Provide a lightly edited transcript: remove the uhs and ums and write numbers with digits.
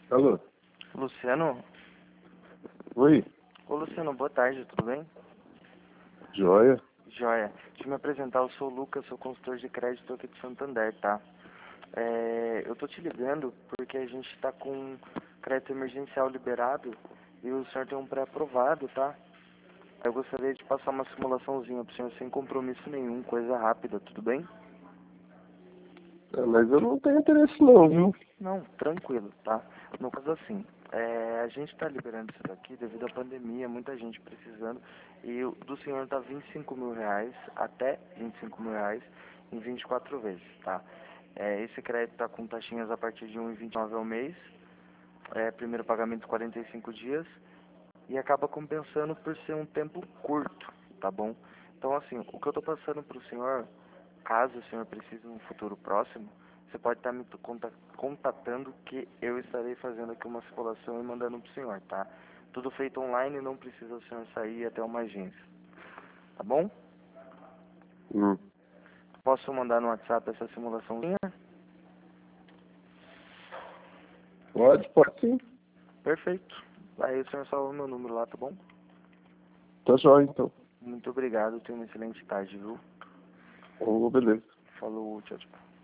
Alô? Luciano? Oi? Ô Luciano, boa tarde, tudo bem? Joia? Joia. Deixa eu me apresentar, eu sou o Lucas, sou consultor de crédito aqui de Santander, tá? Eu tô te ligando porque a gente tá com crédito emergencial liberado e o senhor tem um pré-aprovado, tá? Eu gostaria de passar uma simulaçãozinha pro senhor sem compromisso nenhum, coisa rápida, tudo bem? Mas eu não tenho interesse não, viu? Não, tranquilo, tá? No caso assim, a gente está liberando isso daqui devido à pandemia, muita gente precisando, e o do senhor tá R$ 25.000, até R$ 25.000, em 24 vezes, tá? Esse crédito tá com taxinhas a partir de 1,29 ao mês, primeiro pagamento 45 dias, e acaba compensando por ser um tempo curto, tá bom? Então assim, o que eu tô passando pro senhor, caso o senhor precise no futuro próximo, você pode estar me contatando que eu estarei fazendo aqui uma simulação e mandando pro senhor, tá? Tudo feito online, não precisa o senhor sair até uma agência, tá bom? Hum. Posso mandar no WhatsApp essa simulaçãozinha? Pode sim. Perfeito. Aí o senhor salva o meu número lá, tá bom? Tá joia então. Muito obrigado, tenha uma excelente tarde, viu? Beleza. Falou, tchau, tchau.